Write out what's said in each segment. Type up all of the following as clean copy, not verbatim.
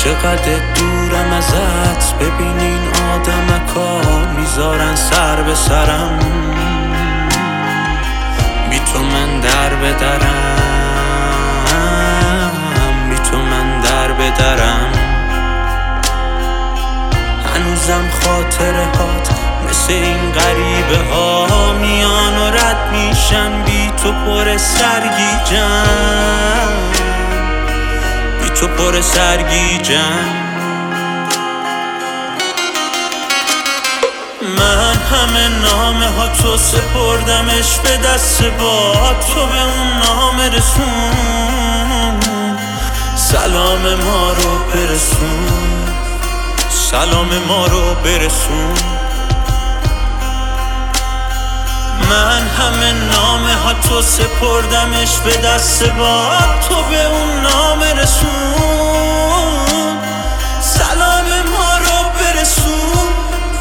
چقدر دورم ازت، ببین این آدمکا میذارن سر به سرم، بی تو من در بدرم، بی تو من در بدرم. هنوزم خاطره هات مثل این غریبه ها میان و رد میشن، بی تو پر سرگیجم، بی تو پر سرگیجم. من همه نامه ها تو سپردمش به دست با تو، به اون نامه رسون، سلام ما رو برسون، سلام ما رو برسون. من همه نامه ها تو سپردمش به دست با تو، به اون نامه رسون، سلام ما رو برسون.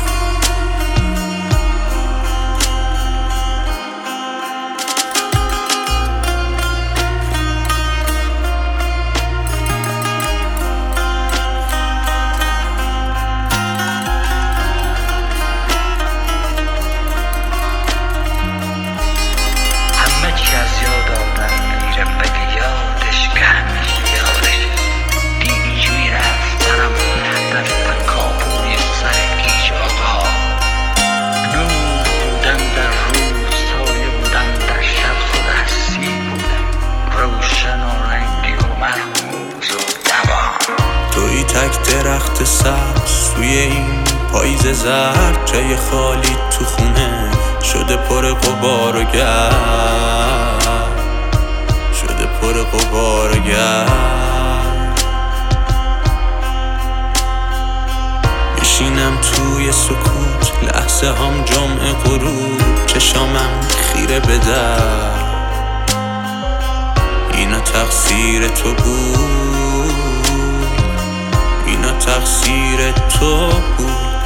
توی تک درخت سبز توی این پاییز زرد، جای خالی تو خونه شده پر غبار و گرد، شده پر غبار و گرد. میشینم توی سکوت لحظه هم جمعه غروب، چشامم خیره به در، اینا تقصیر تو بود، اینا تقصیر تو بود.